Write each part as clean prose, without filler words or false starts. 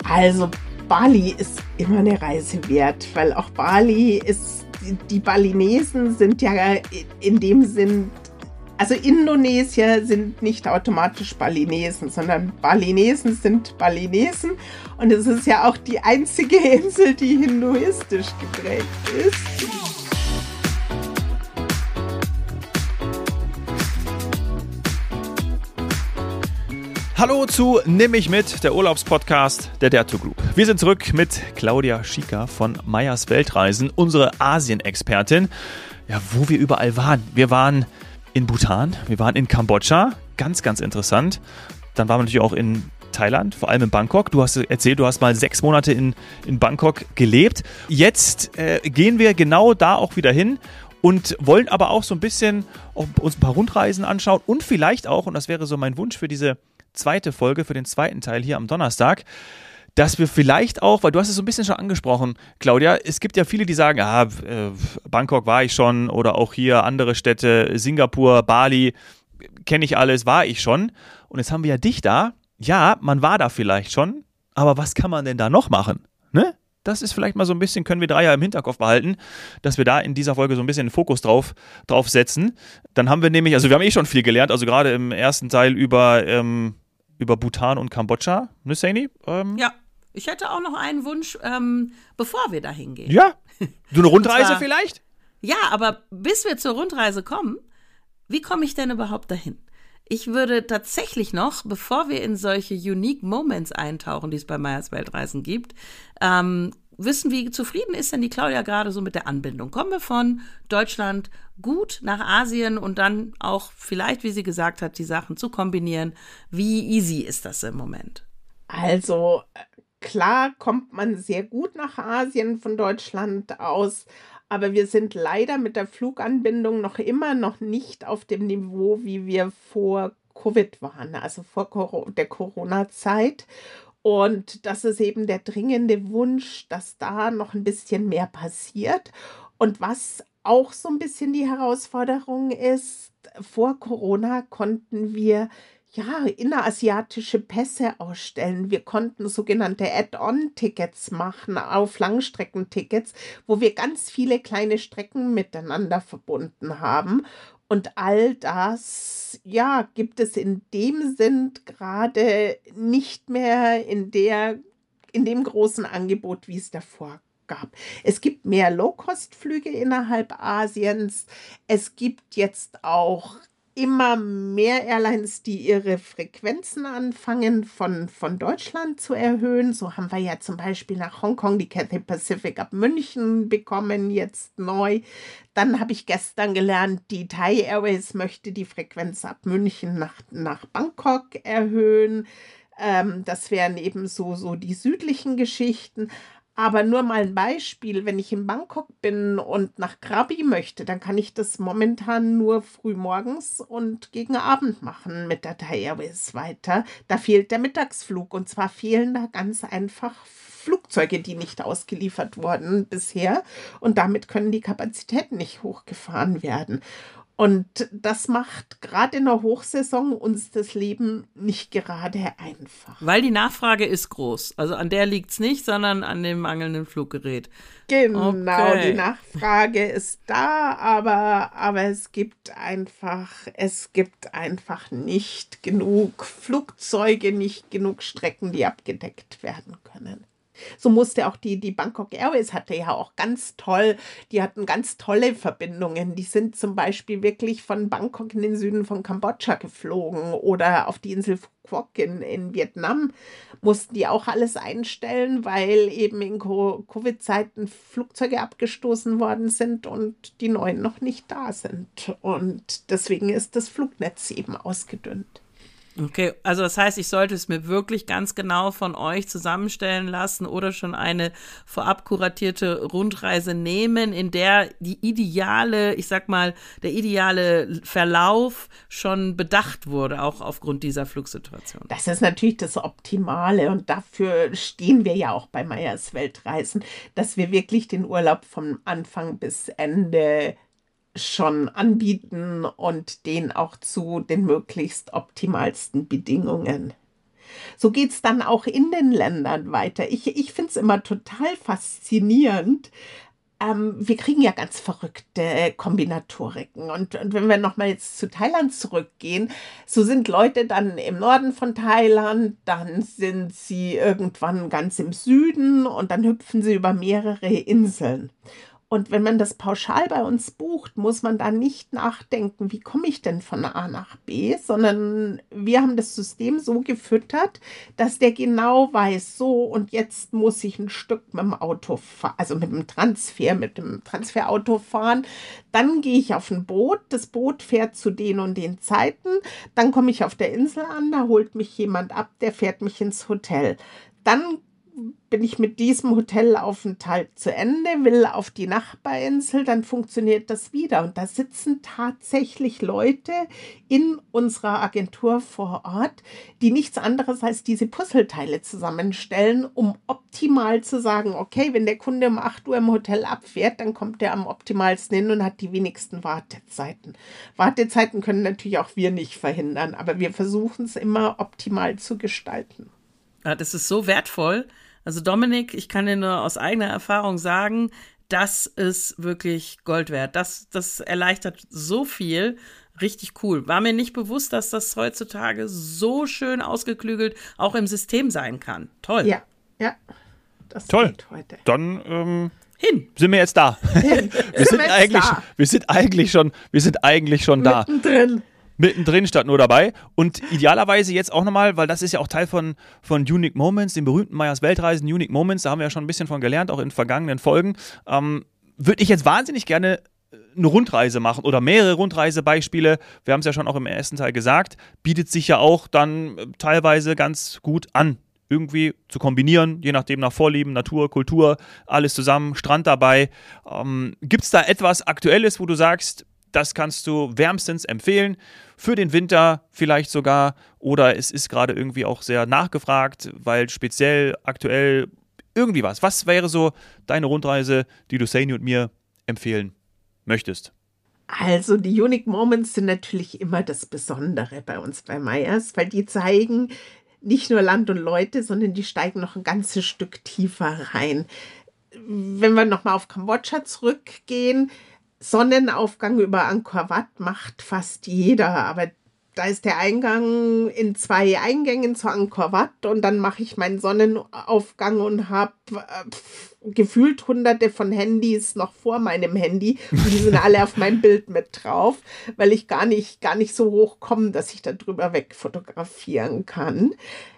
Also Bali ist immer eine Reise wert, weil auch Bali ist, die Balinesen sind ja in dem Sinn, also Indonesier sind nicht automatisch Balinesen, sondern Balinesen sind Balinesen und es ist ja auch die einzige Insel, die hinduistisch geprägt ist. Hallo zu Nimm mich mit, der Urlaubspodcast der Derto Group. Wir sind zurück mit Claudia Schieker von Meyers Weltreisen, unsere Asien-Expertin. Ja, wo wir überall waren. Wir waren in Bhutan, wir waren in Kambodscha, ganz, ganz interessant. Dann waren wir natürlich auch in Thailand, vor allem in Bangkok. Du hast erzählt, du hast mal 6 Monate in Bangkok gelebt. Jetzt gehen wir genau da auch wieder hin und wollen aber auch so ein bisschen uns ein paar Rundreisen anschauen und vielleicht auch, und das wäre so mein Wunsch für diese zweite Folge, für den zweiten Teil hier am Donnerstag, dass wir vielleicht auch, weil du hast es so ein bisschen schon angesprochen, Claudia, es gibt ja viele, die sagen, Bangkok war ich schon oder auch hier andere Städte, Singapur, Bali, kenne ich alles, war ich schon. Und jetzt haben wir ja dich da. Ja, man war da vielleicht schon, aber was kann man denn da noch machen? Ne? Das ist vielleicht mal so ein bisschen, können wir 3 ja im Hinterkopf behalten, dass wir da in dieser Folge so ein bisschen den Fokus drauf setzen. Dann haben wir nämlich, also wir haben schon viel gelernt, also gerade im ersten Teil über Bhutan und Kambodscha, ne Saini? Ja, ich hätte auch noch einen Wunsch, bevor wir da hingehen. Ja, so eine Rundreise vielleicht? Ja, aber bis wir zur Rundreise kommen, wie komme ich denn überhaupt dahin? Ich würde tatsächlich noch, bevor wir in solche Unique Moments eintauchen, die es bei Meyers Weltreisen gibt, wissen, wie zufrieden ist denn die Claudia gerade so mit der Anbindung? Kommen wir von Deutschland gut nach Asien und dann auch vielleicht, wie sie gesagt hat, die Sachen zu kombinieren. Wie easy ist das im Moment? Also klar kommt man sehr gut nach Asien von Deutschland aus, aber wir sind leider mit der Fluganbindung noch nicht auf dem Niveau, wie wir vor Covid waren, also vor der Corona-Zeit. Und das ist eben der dringende Wunsch, dass da noch ein bisschen mehr passiert. Und was auch so ein bisschen die Herausforderung ist, vor Corona konnten wir innerasiatische Pässe ausstellen. Wir konnten sogenannte Add-on-Tickets machen auf Langstreckentickets, wo wir ganz viele kleine Strecken miteinander verbunden haben. Und all das, gibt es in dem Sinn gerade nicht mehr in dem großen Angebot, wie es davor gab. Es gibt mehr Low-Cost-Flüge innerhalb Asiens. Es gibt jetzt auch immer mehr Airlines, die ihre Frequenzen anfangen von Deutschland zu erhöhen. So haben wir ja zum Beispiel nach Hongkong die Cathay Pacific ab München bekommen, jetzt neu. Dann habe ich gestern gelernt, die Thai Airways möchte die Frequenz ab München nach Bangkok erhöhen. Das wären eben so die südlichen Geschichten. Aber nur mal ein Beispiel, wenn ich in Bangkok bin und nach Krabi möchte, dann kann ich das momentan nur frühmorgens und gegen Abend machen mit der Thai Airways weiter. Da fehlt der Mittagsflug und zwar fehlen da ganz einfach Flugzeuge, die nicht ausgeliefert wurden bisher und damit können die Kapazitäten nicht hochgefahren werden. Und das macht gerade in der Hochsaison uns das Leben nicht gerade einfach. Weil die Nachfrage ist groß. Also an der liegt es nicht, sondern an dem mangelnden Fluggerät. Genau, okay. Die Nachfrage ist da, aber es gibt einfach nicht genug Flugzeuge, nicht genug Strecken, die abgedeckt werden können. So musste auch die Bangkok Airways die hatten ganz tolle Verbindungen. Die sind zum Beispiel wirklich von Bangkok in den Süden von Kambodscha geflogen oder auf die Insel Phu Quoc in Vietnam mussten die auch alles einstellen, weil eben in Covid-Zeiten Flugzeuge abgestoßen worden sind und die neuen noch nicht da sind. Und deswegen ist das Flugnetz eben ausgedünnt. Okay, also das heißt, ich sollte es mir wirklich ganz genau von euch zusammenstellen lassen oder schon eine vorab kuratierte Rundreise nehmen, in der der ideale Verlauf schon bedacht wurde, auch aufgrund dieser Flugsituation. Das ist natürlich das Optimale und dafür stehen wir ja auch bei Meyers Weltreisen, dass wir wirklich den Urlaub vom Anfang bis Ende schon anbieten und den auch zu den möglichst optimalsten Bedingungen. So geht es dann auch in den Ländern weiter. Ich finde es immer total faszinierend. Wir kriegen ja ganz verrückte Kombinatoriken. Und wenn wir nochmal jetzt zu Thailand zurückgehen, so sind Leute dann im Norden von Thailand, dann sind sie irgendwann ganz im Süden und dann hüpfen sie über mehrere Inseln. Und wenn man das pauschal bei uns bucht, muss man da nicht nachdenken, wie komme ich denn von A nach B, sondern wir haben das System so gefüttert, dass der genau weiß, so und jetzt muss ich ein Stück mit dem Auto fahren, also mit dem Transferauto fahren. Dann gehe ich auf ein Boot, das Boot fährt zu den und den Zeiten, dann komme ich auf der Insel an, da holt mich jemand ab, der fährt mich ins Hotel. Dann bin ich mit diesem Hotelaufenthalt zu Ende, will auf die Nachbarinsel, dann funktioniert das wieder. Und da sitzen tatsächlich Leute in unserer Agentur vor Ort, die nichts anderes als diese Puzzleteile zusammenstellen, um optimal zu sagen, okay, wenn der Kunde um 8 Uhr im Hotel abfährt, dann kommt der am optimalsten hin und hat die wenigsten Wartezeiten. Wartezeiten können natürlich auch wir nicht verhindern, aber wir versuchen es immer optimal zu gestalten. Ja, das ist so wertvoll. Also Dominik, ich kann dir nur aus eigener Erfahrung sagen, das ist wirklich Gold wert. Das erleichtert so viel. Richtig cool. War mir nicht bewusst, dass das heutzutage so schön ausgeklügelt auch im System sein kann. Toll. Ja, das toll. Geht heute. Dann sind wir jetzt da. Wir sind eigentlich schon da. Mittendrin statt nur dabei. Und idealerweise jetzt auch nochmal, weil das ist ja auch Teil von Unique Moments, den berühmten Meyers Weltreisen, Unique Moments, da haben wir ja schon ein bisschen von gelernt, auch in vergangenen Folgen, würde ich jetzt wahnsinnig gerne eine Rundreise machen oder mehrere Rundreisebeispiele. Wir haben es ja schon auch im ersten Teil gesagt, bietet sich ja auch dann teilweise ganz gut an, irgendwie zu kombinieren, je nachdem nach Vorlieben, Natur, Kultur, alles zusammen, Strand dabei. Gibt es da etwas Aktuelles, wo du sagst, das kannst du wärmstens empfehlen, für den Winter vielleicht sogar, oder es ist gerade irgendwie auch sehr nachgefragt, weil speziell aktuell irgendwie was. Was wäre so deine Rundreise, die du Saini und mir empfehlen möchtest? Also die Unique Moments sind natürlich immer das Besondere bei uns bei Meyers, weil die zeigen nicht nur Land und Leute, sondern die steigen noch ein ganzes Stück tiefer rein. Wenn wir nochmal auf Kambodscha zurückgehen, Sonnenaufgang über Angkor Wat macht fast jeder, aber da ist der Eingang in 2 Eingängen zu Angkor Wat und dann mache ich meinen Sonnenaufgang und habe gefühlt hunderte von Handys noch vor meinem Handy und die sind alle auf meinem Bild mit drauf, weil ich gar nicht so hoch komme, dass ich da drüber wegfotografieren kann.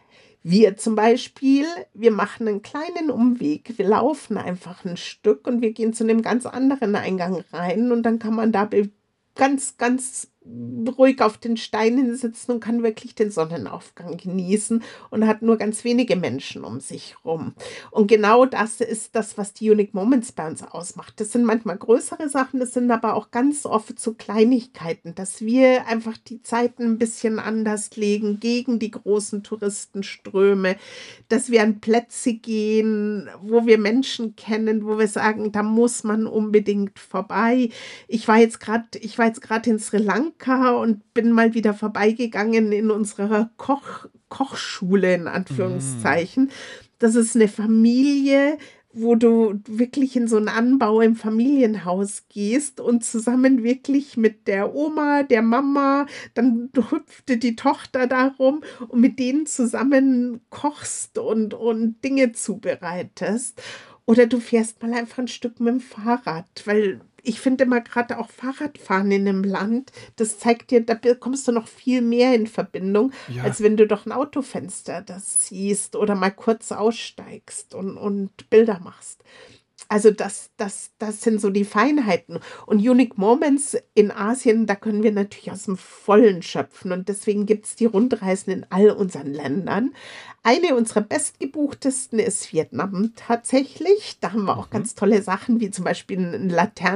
Wir zum Beispiel, wir machen einen kleinen Umweg, wir laufen einfach ein Stück und wir gehen zu einem ganz anderen Eingang rein und dann kann man da ganz, ganz ruhig auf den Steinen sitzen und kann wirklich den Sonnenaufgang genießen und hat nur ganz wenige Menschen um sich rum. Und genau das ist das, was die Unique Moments bei uns ausmacht. Das sind manchmal größere Sachen, das sind aber auch ganz oft so Kleinigkeiten, dass wir einfach die Zeiten ein bisschen anders legen gegen die großen Touristenströme, dass wir an Plätze gehen, wo wir Menschen kennen, wo wir sagen, da muss man unbedingt vorbei. Ich war jetzt gerade in Sri Lanka und bin mal wieder vorbeigegangen in unserer Kochschule, in Anführungszeichen. Das ist eine Familie, wo du wirklich in so einen Anbau im Familienhaus gehst und zusammen wirklich mit der Oma, der Mama, dann hüpfte die Tochter darum und mit denen zusammen kochst und Dinge zubereitest. Oder du fährst mal einfach ein Stück mit dem Fahrrad, weil ich finde immer gerade auch Fahrradfahren in einem Land, das zeigt dir, da bekommst du noch viel mehr in Verbindung, als wenn du doch ein Autofenster das siehst oder mal kurz aussteigst und Bilder machst. Also das sind so die Feinheiten. Und Unique Moments in Asien, da können wir natürlich aus dem Vollen schöpfen. Und deswegen gibt es die Rundreisen in all unseren Ländern. Eine unserer bestgebuchtesten ist Vietnam tatsächlich. Da haben wir auch ganz tolle Sachen, wie zum Beispiel einen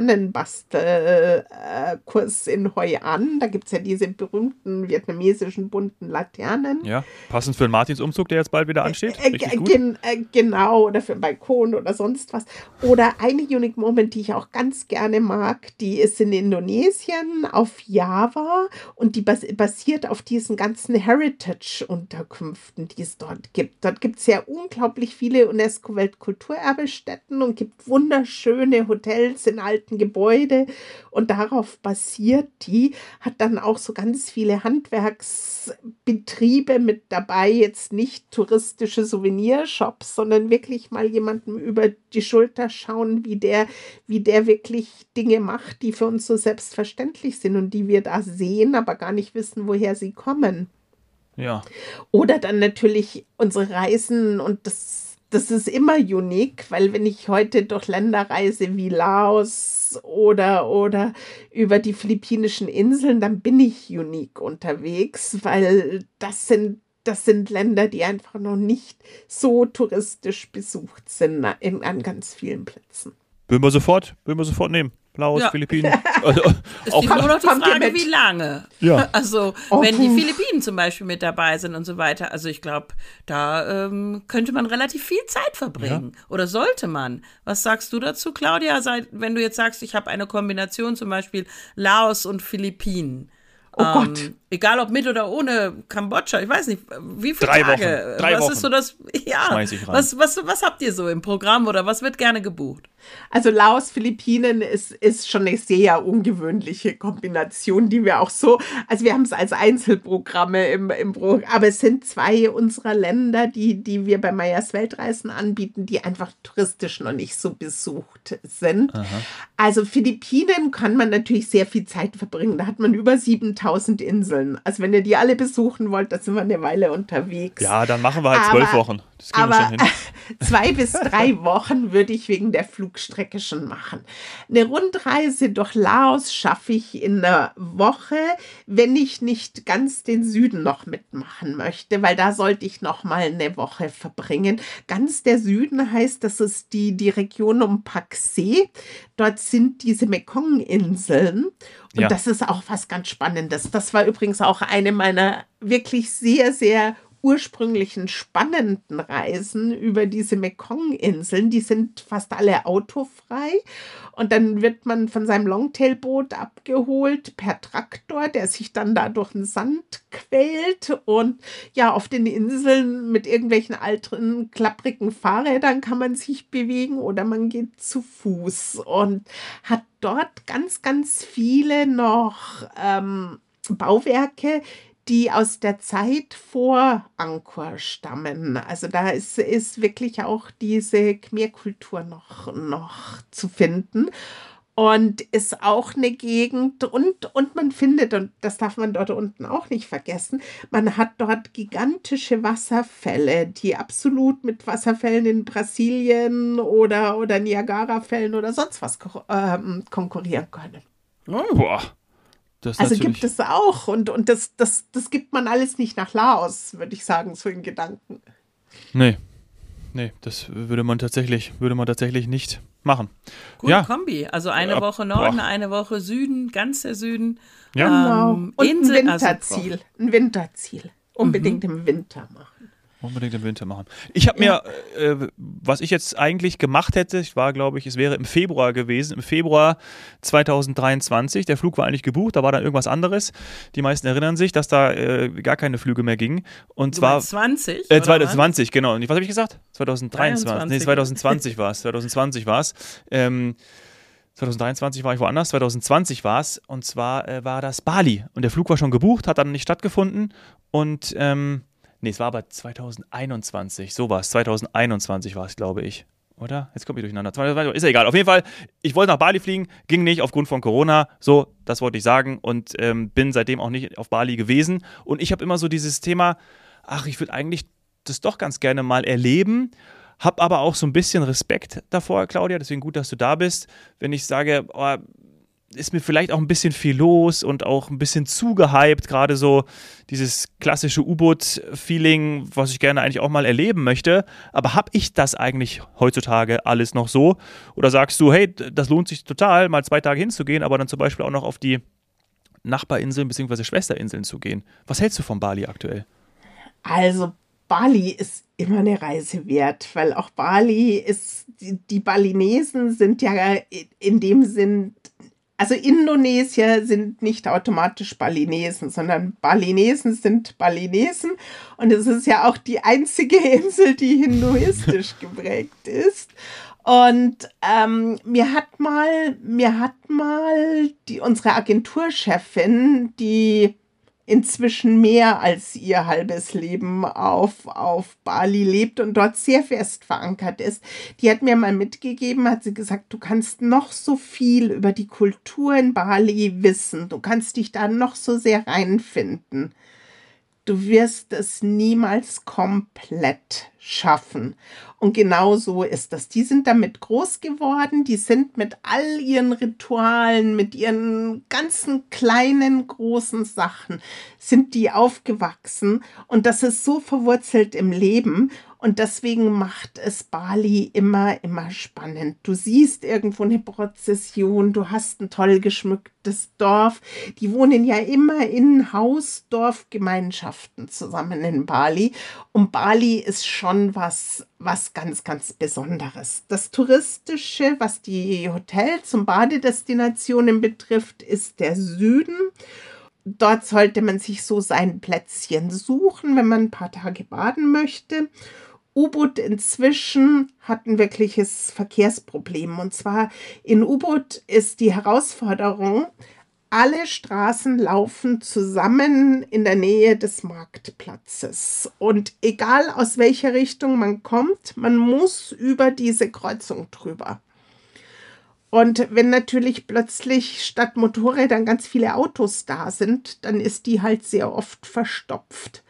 Laternenbastelkurs in Hoi An. Da gibt es ja diese berühmten vietnamesischen bunten Laternen. Ja, passend für den Martinsumzug, der jetzt bald wieder ansteht. Genau, oder für einen Balkon oder sonst was. Oder eine Unique Moment, die ich auch ganz gerne mag, die ist in Indonesien auf Java und die basiert auf diesen ganzen Heritage-Unterkünften, die es dort gibt. Dort gibt es ja unglaublich viele UNESCO-Weltkulturerbestätten und gibt wunderschöne Hotels in alten Gebäuden und darauf basiert die, hat dann auch so ganz viele Handwerksbetriebe mit dabei, jetzt nicht touristische Souvenirshops, sondern wirklich mal jemandem über die Schulter schauen, wie der wirklich Dinge macht, die für uns so selbstverständlich sind und die wir da sehen, aber gar nicht wissen, woher sie kommen. Ja. Oder dann natürlich unsere Reisen und das ist immer unique, weil wenn ich heute durch Länder reise wie Laos oder über die philippinischen Inseln, dann bin ich unique unterwegs, weil das sind Länder, die einfach noch nicht so touristisch besucht sind an ganz vielen Plätzen. Würden wir sofort nehmen. Laos, Philippinen. Also, ist nur noch die Frage, wie lange. Ja. Also, wenn die Philippinen zum Beispiel mit dabei sind und so weiter. Also, ich glaube, da könnte man relativ viel Zeit verbringen. Ja. Oder sollte man? Was sagst du dazu, Claudia? Wenn du jetzt sagst, ich habe eine Kombination zum Beispiel Laos und Philippinen. Oh Gott. Egal ob mit oder ohne Kambodscha, ich weiß nicht, wie viele 3 Tage? Wochen. 3 Wochen. Ist so das? Ja. Schmeiß ich rein. Was habt ihr so im Programm oder was wird gerne gebucht? Also Laos, Philippinen ist schon eine sehr ungewöhnliche Kombination, die wir auch so, also wir haben es als Einzelprogramme im Programm, aber es sind 2 unserer Länder, die wir bei Mayas Weltreisen anbieten, die einfach touristisch noch nicht so besucht sind. Aha. Also Philippinen kann man natürlich sehr viel Zeit verbringen, da hat man über 7000 Inseln. Also wenn ihr die alle besuchen wollt, da sind wir eine Weile unterwegs. Ja, dann machen wir halt 12 Wochen. Das kriegen wir schon hin. 2 bis 3 Wochen würde ich wegen der Flugstrecke schon machen. Eine Rundreise durch Laos schaffe ich in einer Woche, wenn ich nicht ganz den Süden noch mitmachen möchte, weil da sollte ich noch mal eine Woche verbringen. Ganz der Süden heißt, das ist die Region um Pak-Se. Dort sind diese Mekong-Inseln. Und das ist auch was ganz Spannendes. Das war übrigens auch eine meiner wirklich sehr, sehr ursprünglichen spannenden Reisen über diese Mekong-Inseln. Die sind fast alle autofrei und dann wird man von seinem Longtailboot abgeholt per Traktor, der sich dann da durch den Sand quält und ja, auf den Inseln mit irgendwelchen alten, klapprigen Fahrrädern kann man sich bewegen oder man geht zu Fuß und hat dort ganz, ganz viele noch Bauwerke, die aus der Zeit vor Angkor stammen. Also da ist wirklich auch diese Khmer-Kultur noch zu finden. Und ist auch eine Gegend und man findet, und das darf man dort unten auch nicht vergessen, man hat dort gigantische Wasserfälle, die absolut mit Wasserfällen in Brasilien oder Niagara-Fällen oder sonst was konkurrieren können. Oh. Boah. Also gibt es auch und das gibt man alles nicht nach Laos, würde ich sagen, so in Gedanken. Nee, das würde man tatsächlich nicht machen. Gute Kombi, also eine Woche Norden, eine Woche Süden, ganz der Süden. Ja, genau. Und Insel, ein Winterziel. Unbedingt im Winter machen. Unbedingt im Winter machen. Ich habe mir, was ich jetzt eigentlich gemacht hätte, es wäre im Februar gewesen, im Februar 2023, der Flug war eigentlich gebucht, da war dann irgendwas anderes. Die meisten erinnern sich, dass da gar keine Flüge mehr gingen. Und zwar 2020, genau. Und was habe ich gesagt? 2023. Nee, 2020 war es. 2023 war ich woanders, 2020 war es. Und zwar war das Bali. Und der Flug war schon gebucht, hat dann nicht stattgefunden. Und es war aber 2021. So war es. 2021 war es, glaube ich. Oder? Jetzt komme ich durcheinander. Ist ja egal. Auf jeden Fall, ich wollte nach Bali fliegen, ging nicht aufgrund von Corona. So, das wollte ich sagen. Und bin seitdem auch nicht auf Bali gewesen. Und ich habe immer so dieses Thema, ich würde eigentlich das doch ganz gerne mal erleben. Hab aber auch so ein bisschen Respekt davor, Claudia. Deswegen gut, dass du da bist. Wenn ich sage, ist mir vielleicht auch ein bisschen viel los und auch ein bisschen zu gehypt, gerade so dieses klassische U-Boot-Feeling, was ich gerne eigentlich auch mal erleben möchte. Aber habe ich das eigentlich heutzutage alles noch so? Oder sagst du, hey, das lohnt sich total, mal 2 Tage hinzugehen, aber dann zum Beispiel auch noch auf die Nachbarinseln bzw. Schwesterinseln zu gehen? Was hältst du von Bali aktuell? Also Bali ist immer eine Reise wert, weil auch Bali ist, die Balinesen sind ja in dem Sinn, also Indonesier sind nicht automatisch Balinesen, sondern Balinesen sind Balinesen. Und es ist ja auch die einzige Insel, die hinduistisch geprägt ist. Und mir hat mal unsere Agenturchefin, die inzwischen mehr als ihr halbes Leben auf Bali lebt und dort sehr fest verankert ist. Die hat mir mal mitgegeben, hat sie gesagt, du kannst noch so viel über die Kultur in Bali wissen, du kannst dich da noch so sehr reinfinden. Du wirst es niemals komplett schaffen. Und genau so ist das. Die sind damit groß geworden, die sind mit all ihren Ritualen, mit ihren ganzen kleinen, großen Sachen, sind die aufgewachsen. Und das ist so verwurzelt im Leben. Und deswegen macht es Bali immer spannend. Du siehst irgendwo eine Prozession, du hast ein toll geschmücktes Dorf. Die wohnen ja immer in Haus-Dorf-Gemeinschaften zusammen in Bali. Und Bali ist schon was ganz, ganz Besonderes. Das Touristische, was die Hotels und Badedestinationen betrifft, ist der Süden. Dort sollte man sich so sein Plätzchen suchen, wenn man ein paar Tage baden möchte. U-Boot inzwischen hat ein wirkliches Verkehrsproblem. Und zwar in U-Boot ist die Herausforderung, alle Straßen laufen zusammen in der Nähe des Marktplatzes. Und egal aus welcher Richtung man kommt, man muss über diese Kreuzung drüber. Und wenn natürlich plötzlich statt Motorrädern ganz viele Autos da sind, dann ist die halt sehr oft verstopft.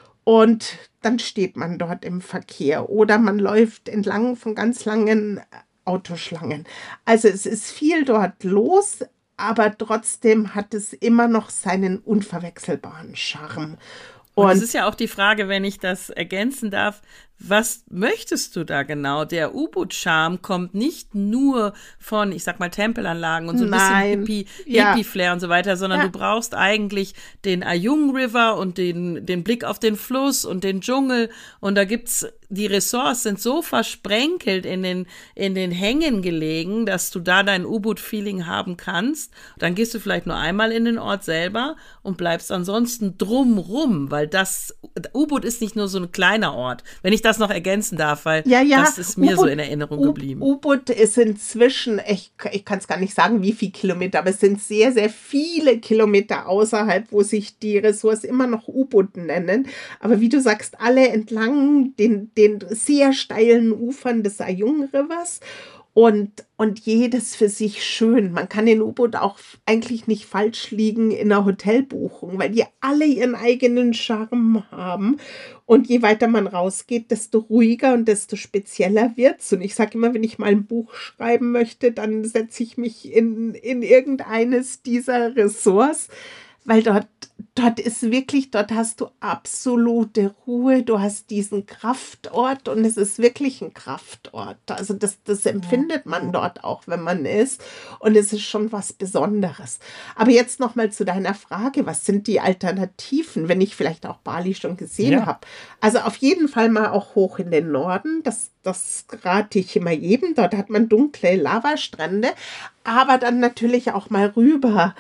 Und dann steht man dort im Verkehr oder man läuft entlang von ganz langen Autoschlangen. Also es ist viel dort los, aber trotzdem hat es immer noch seinen unverwechselbaren Charme. Und es ist ja auch die Frage, wenn ich das ergänzen darf, was möchtest du da genau? Der U-Boot-Charme kommt nicht nur von, ich sag mal, Tempelanlagen und so ein bisschen Hippie-Flair und so weiter, sondern du brauchst eigentlich den Ayung River und den Blick auf den Fluss und den Dschungel. Und da gibt's, die Ressorts sind so versprenkelt in den Hängen gelegen, dass du da dein U-Boot-Feeling haben kannst. Dann gehst du vielleicht nur einmal in den Ort selber und bleibst ansonsten drumrum, weil das U-Boot ist nicht nur so ein kleiner Ort. Wenn ich das noch ergänzen darf, weil das ist mir so in Erinnerung geblieben. U-Boot ist inzwischen, ich kann es gar nicht sagen, wie viele Kilometer, aber es sind sehr, sehr viele Kilometer außerhalb, wo sich die Ressorts immer noch U-Boot nennen. Aber wie du sagst, alle entlang den sehr steilen Ufern des Ayung Rivers. Und jedes für sich schön. Man kann in U-Boot auch eigentlich nicht falsch liegen in einer Hotelbuchung, weil die alle ihren eigenen Charme haben. Und je weiter man rausgeht, desto ruhiger und desto spezieller wird's. Und ich sage immer, wenn ich mal ein Buch schreiben möchte, dann setze ich mich in irgendeines dieser Ressorts, weil dort ist wirklich, dort hast du absolute Ruhe, du hast diesen Kraftort und es ist wirklich ein Kraftort. Also das empfindet man dort auch, wenn man ist, und es ist schon was Besonderes. Aber jetzt nochmal zu deiner Frage, was sind die Alternativen, wenn ich vielleicht auch Bali schon gesehen habe? Also auf jeden Fall mal auch hoch in den Norden, das rate ich immer jedem, dort hat man dunkle Lavastrände, aber dann natürlich auch mal rüber.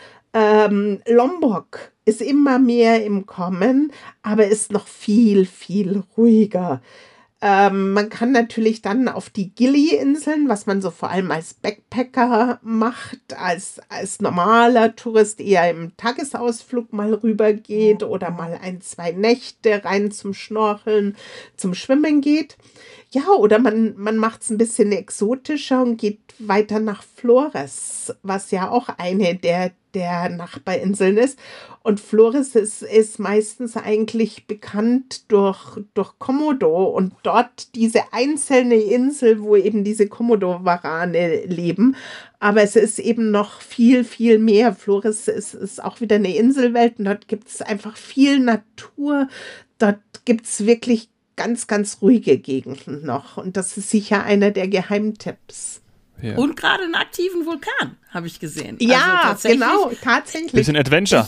Lombok ist immer mehr im Kommen, aber ist noch viel, viel ruhiger. Man kann natürlich dann auf die Gili-Inseln, was man so vor allem als Backpacker macht, als normaler Tourist eher im Tagesausflug mal rüber geht oder mal 1-2 Nächte rein zum Schnorcheln, zum Schwimmen geht. Ja, oder man macht es ein bisschen exotischer und geht weiter nach Flores, was ja auch eine der der Nachbarinseln ist. Und Flores ist meistens eigentlich bekannt durch Komodo und dort diese einzelne Insel, wo eben diese Komodo-Warane leben. Aber es ist eben noch viel, viel mehr. Flores ist auch wieder eine Inselwelt und dort gibt es einfach viel Natur. Dort gibt es wirklich ganz, ganz ruhige Gegenden noch. Und das ist sicher einer der Geheimtipps. Ja. Und gerade einen aktiven Vulkan, habe ich gesehen. Ja, also tatsächlich. Bisschen Adventure.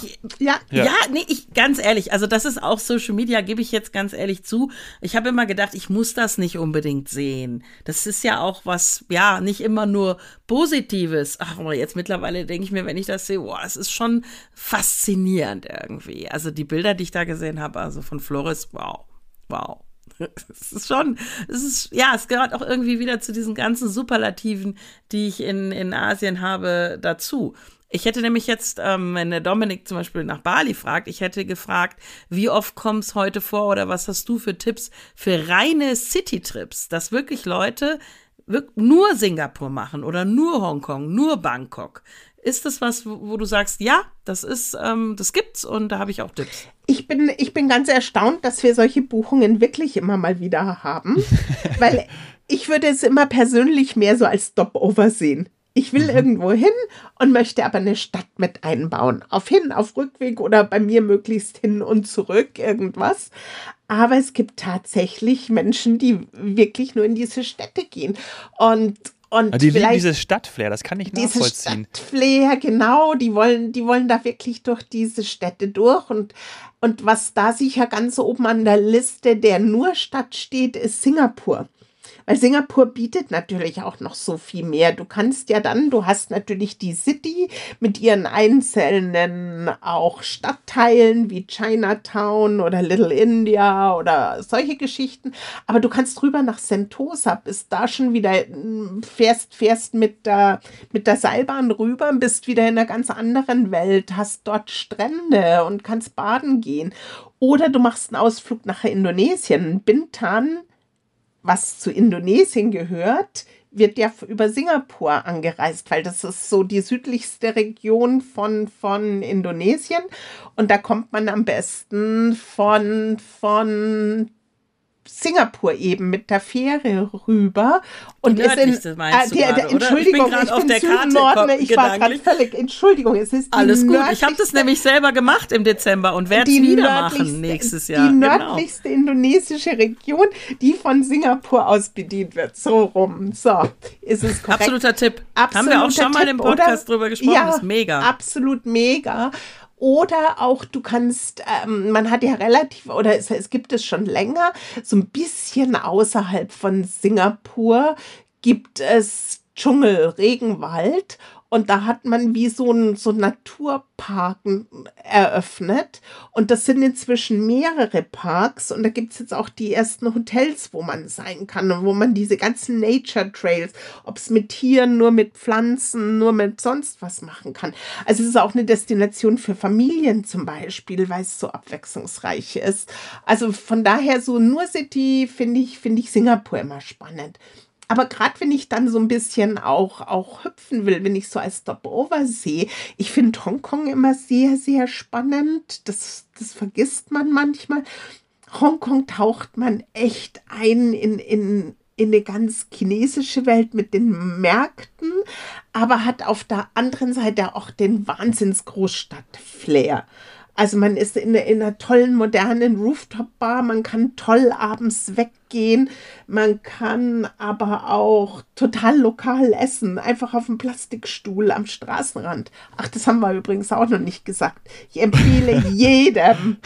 Ganz ehrlich, also das ist auch Social Media, gebe ich jetzt ganz ehrlich zu. Ich habe immer gedacht, ich muss das nicht unbedingt sehen. Das ist ja auch was, ja, nicht immer nur Positives. Ach, aber jetzt mittlerweile denke ich mir, wenn ich das sehe, wow, es ist schon faszinierend irgendwie. Also die Bilder, die ich da gesehen habe, also von Flores, wow. Es gehört auch irgendwie wieder zu diesen ganzen Superlativen, die ich in Asien habe, dazu. Ich hätte nämlich jetzt, wenn der Dominik zum Beispiel nach Bali fragt, ich hätte gefragt, wie oft kommt's heute vor oder was hast du für Tipps für reine City-Trips, dass wirklich Leute nur Singapur machen oder nur Hongkong, nur Bangkok. Ist das was, wo du sagst, ja, das gibt's und da habe ich auch Tipps? Ich bin ganz erstaunt, dass wir solche Buchungen wirklich immer mal wieder haben, weil ich würde es immer persönlich mehr so als Stopover sehen. Ich will irgendwo hin und möchte aber eine Stadt mit einbauen. Auf Rückweg oder bei mir möglichst hin und zurück, irgendwas. Aber es gibt tatsächlich Menschen, die wirklich nur in diese Städte gehen. Und die lieben dieses Stadtflair, das kann ich nachvollziehen. Stadtflair, genau, die wollen da wirklich durch diese Städte durch. Und was da sicher ganz oben an der Liste der nur Stadt steht, ist Singapur. Weil Singapur bietet natürlich auch noch so viel mehr. Du hast natürlich die City mit ihren einzelnen auch Stadtteilen wie Chinatown oder Little India oder solche Geschichten. Aber du kannst rüber nach Sentosa, bist da schon wieder, fährst mit der Seilbahn rüber, bist wieder in einer ganz anderen Welt, hast dort Strände und kannst baden gehen. Oder du machst einen Ausflug nach Indonesien, Bintan, was zu Indonesien gehört, wird ja über Singapur angereist, weil das ist so die südlichste Region von Indonesien und da kommt man am besten von Singapur eben mit der Fähre rüber. Und Entschuldigung, ich bin zu Norden, ich war gerade völlig, Entschuldigung, es ist alles gut, ich habe das nämlich selber gemacht im Dezember und werde es wieder machen nächstes Jahr. Die nördlichste indonesische Region, die von Singapur aus bedient wird, so rum, so, ist es korrekt. Absoluter Tipp, haben wir auch schon mal im Podcast drüber gesprochen, ja, ist mega. Absolut mega. Oder auch, du kannst, man hat ja es gibt es schon länger, so ein bisschen außerhalb von Singapur gibt es Dschungel, Regenwald. Und da hat man wie so ein Naturpark eröffnet. Und das sind inzwischen mehrere Parks. Und da gibt es jetzt auch die ersten Hotels, wo man sein kann. Und wo man diese ganzen Nature Trails, ob es mit Tieren, nur mit Pflanzen, nur mit sonst was machen kann. Also es ist auch eine Destination für Familien zum Beispiel, weil es so abwechslungsreich ist. Also von daher so nur City finde ich Singapur immer spannend. Aber gerade wenn ich dann so ein bisschen auch hüpfen will, wenn ich so als Stopover sehe, ich finde Hongkong immer sehr, sehr spannend. Das vergisst man manchmal. Hongkong taucht man echt ein in eine ganz chinesische Welt mit den Märkten, aber hat auf der anderen Seite auch den Wahnsinns-Großstadt-Flair. Also man ist in einer tollen, modernen Rooftop-Bar, man kann toll abends weggehen, man kann aber auch total lokal essen, einfach auf dem Plastikstuhl am Straßenrand. Ach, das haben wir übrigens auch noch nicht gesagt. Ich empfehle jedem,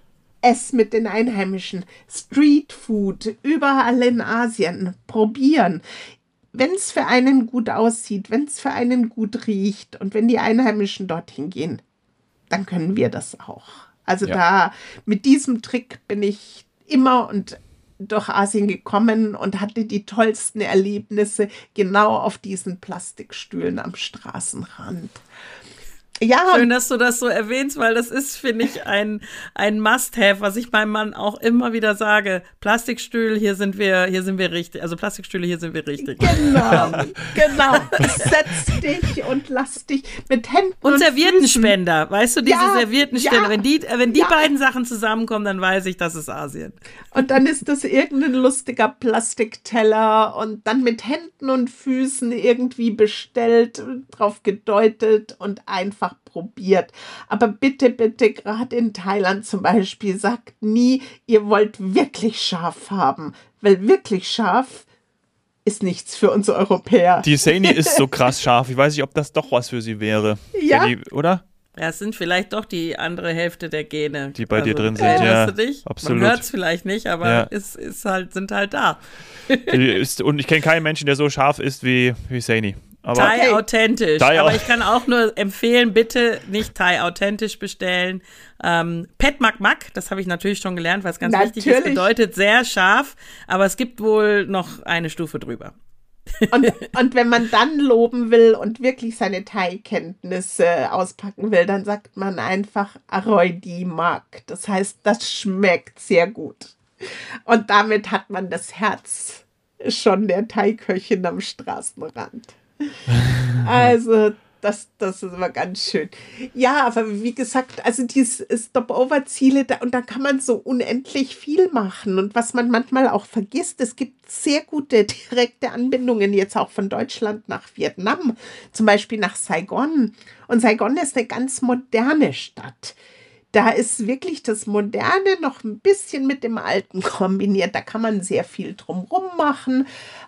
es mit den Einheimischen. Streetfood, überall in Asien, probieren. Wenn es für einen gut aussieht, wenn es für einen gut riecht und wenn die Einheimischen dorthin gehen, dann können wir das auch. Also da mit diesem Trick bin ich immer und durch Asien gekommen und hatte die tollsten Erlebnisse genau auf diesen Plastikstühlen am Straßenrand. Ja, Schön, dass du das so erwähnst, weil das ist, finde ich, ein Must-have, was ich meinem Mann auch immer wieder sage. Plastikstühle, hier sind wir richtig. Also Plastikstühle, hier sind wir richtig. Genau. Setz dich und lass dich mit Händen Und Füßen. Serviettenspender, weißt du, diese Ja, Serviettenspender. ja, Wenn die ja. beiden Sachen zusammenkommen, dann weiß ich, das ist Asien. Und dann ist das irgendein lustiger Plastikteller und dann mit Händen und Füßen irgendwie bestellt, drauf gedeutet und einfach probiert. Aber bitte, bitte, gerade in Thailand zum Beispiel, sagt nie, ihr wollt wirklich scharf haben, weil wirklich scharf ist nichts für uns Europäer. Die Saini ist so krass scharf. Ich weiß nicht, ob das doch was für sie wäre. Ja. Oder? Ja, es sind vielleicht doch die andere Hälfte der Gene. Die bei dir drin sind, erinnerst du dich? absolut. Man hört es vielleicht nicht, aber Ja. sind halt da. Und ich kenne keinen Menschen, der so scharf ist wie Saini. Aber Thai authentisch. Thai aber au- ich kann auch nur empfehlen, bitte nicht Thai authentisch bestellen. Pet Mak Mak, das habe ich natürlich schon gelernt, weil es ganz wichtig ist, bedeutet sehr scharf, aber es gibt wohl noch eine Stufe drüber. Und wenn man dann loben will und wirklich seine Thai-Kenntnisse auspacken will, dann sagt man einfach Aroy di Mak. Das heißt, das schmeckt sehr gut. Und damit hat man das Herz schon der Thai-Köchin am Straßenrand. Also, das ist immer ganz schön. Ja, aber wie gesagt, also diese Stopover-Ziele, und da kann man so unendlich viel machen. Und was man manchmal auch vergisst, es gibt sehr gute direkte Anbindungen jetzt auch von Deutschland nach Vietnam, zum Beispiel nach Saigon. Und Saigon ist eine ganz moderne Stadt. Da ist wirklich das Moderne noch ein bisschen mit dem Alten kombiniert. Da kann man sehr viel drumherum machen.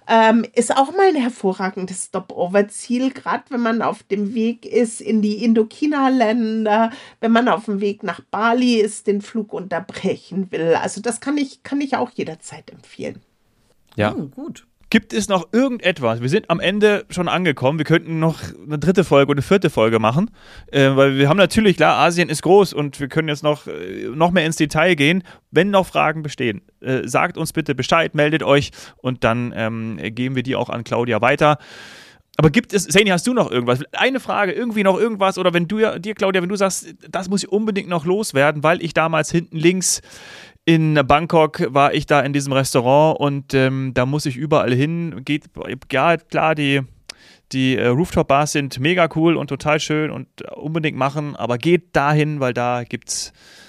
Ist auch mal ein hervorragendes Stopover-Ziel, gerade wenn man auf dem Weg ist in die Indochina-Länder, wenn man auf dem Weg nach Bali ist, den Flug unterbrechen will. Also das kann ich auch jederzeit empfehlen. Ja. Gut. Gibt es noch irgendetwas? Wir sind am Ende schon angekommen. Wir könnten noch eine 3. Folge oder eine 4. Folge machen, weil wir haben natürlich, klar, Asien ist groß und wir können jetzt noch mehr ins Detail gehen. Wenn noch Fragen bestehen, sagt uns bitte Bescheid, meldet euch und dann geben wir die auch an Claudia weiter. Aber gibt es, Saini, hast du noch irgendwas? Eine Frage, irgendwie noch irgendwas? Oder wenn Claudia, wenn du sagst, das muss ich unbedingt noch loswerden, weil ich damals hinten links in Bangkok war ich da in diesem Restaurant und da muss ich überall hin. Ja, klar, die Rooftop-Bars sind mega cool und total schön und unbedingt machen, aber geht dahin, weil da gibt's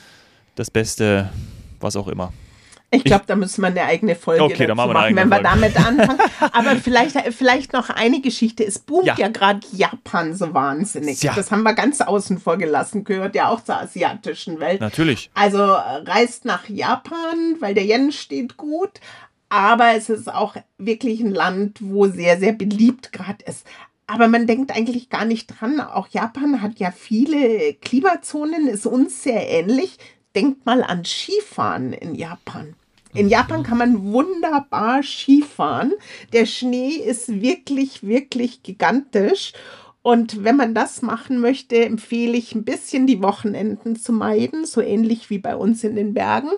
das Beste, was auch immer. Ich glaube, da müssen wir eine eigene Folge dazu dann machen wenn wir damit anfangen. Aber vielleicht noch eine Geschichte. Es boomt ja gerade Japan so wahnsinnig. Ja. Das haben wir ganz außen vor gelassen. Gehört ja auch zur asiatischen Welt. Natürlich. Also reist nach Japan, weil der Yen steht gut. Aber es ist auch wirklich ein Land, wo sehr, sehr beliebt gerade ist. Aber man denkt eigentlich gar nicht dran. Auch Japan hat ja viele Klimazonen, ist uns sehr ähnlich. Denkt mal an Skifahren in Japan. In Japan kann man wunderbar Skifahren. Der Schnee ist wirklich, wirklich gigantisch. Und wenn man das machen möchte, empfehle ich ein bisschen die Wochenenden zu meiden, so ähnlich wie bei uns in den Bergen,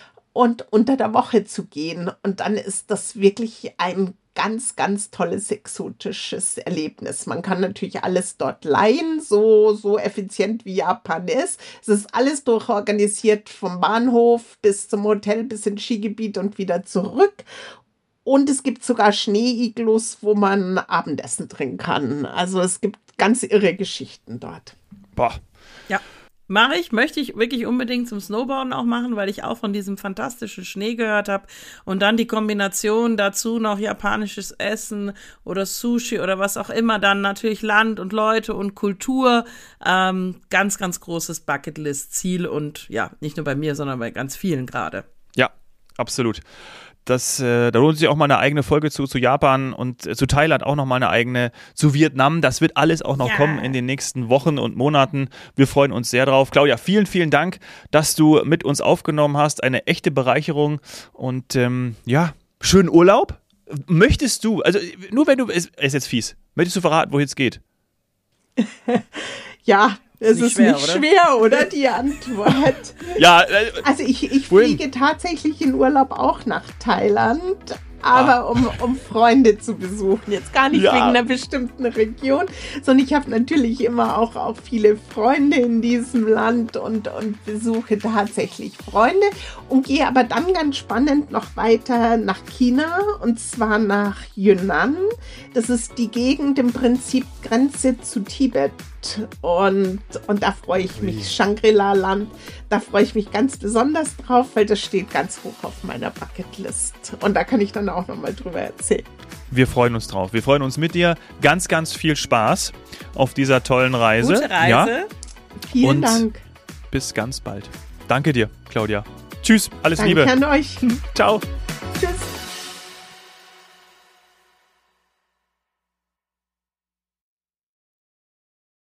und unter der Woche zu gehen. Und dann ist das wirklich ein ganz, ganz tolles exotisches Erlebnis. Man kann natürlich alles dort leihen, so effizient wie Japan ist. Es ist alles durchorganisiert, vom Bahnhof bis zum Hotel, bis ins Skigebiet und wieder zurück. Und es gibt sogar Schneeiglus, wo man Abendessen trinken kann. Also es gibt ganz irre Geschichten dort. Boah. Ja. Möchte ich wirklich unbedingt zum Snowboarden auch machen, weil ich auch von diesem fantastischen Schnee gehört habe. Und dann die Kombination dazu noch japanisches Essen oder Sushi oder was auch immer. Dann natürlich Land und Leute und Kultur. Ganz, ganz großes Bucketlist-Ziel und ja, nicht nur bei mir, sondern bei ganz vielen gerade. Ja, absolut. Da lohnt sich auch mal eine eigene Folge zu Japan und zu Thailand auch noch mal eine eigene, zu Vietnam. Das wird alles auch noch kommen in den nächsten Wochen und Monaten. Wir freuen uns sehr drauf. Claudia, vielen, vielen Dank, dass du mit uns aufgenommen hast. Eine echte Bereicherung und schönen Urlaub. Möchtest du, also nur wenn du, ist jetzt fies, möchtest du verraten, wohin es geht? Ja, es ist nicht schwer, oder? Die Antwort. Ja, also ich fliege tatsächlich in Urlaub auch nach Thailand aber um Freunde zu besuchen. Jetzt gar nicht wegen einer bestimmten Region, sondern ich habe natürlich immer auch viele Freunde in diesem Land und besuche tatsächlich Freunde und gehe aber dann ganz spannend noch weiter nach China und zwar nach Yunnan. Das ist die Gegend im Prinzip Grenze zu Tibet. Und da freue ich mich, Shangri-La-Land, da freue ich mich ganz besonders drauf, weil das steht ganz hoch auf meiner Bucketlist. Und da kann ich dann auch nochmal drüber erzählen. Wir freuen uns drauf. Wir freuen uns mit dir. Ganz, ganz viel Spaß auf dieser tollen Reise. Gute Reise. Ja? Vielen Dank. Bis ganz bald. Danke dir, Claudia. Tschüss, alles Liebe. Danke an euch. Ciao. Tschüss.